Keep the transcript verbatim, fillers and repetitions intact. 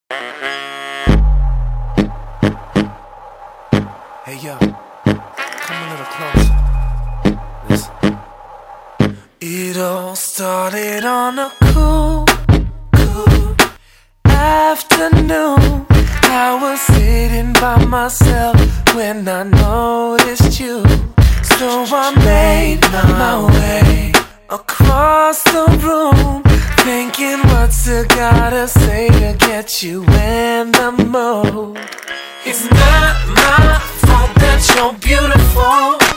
Hey yo, come a little closer. Listen. It all started on a cool, cool afternoon. I was sitting by myself when I noticed you. So I made my way across the room, thinking what's I gotta say to get you in the mood. It's not my fault that you're beautiful.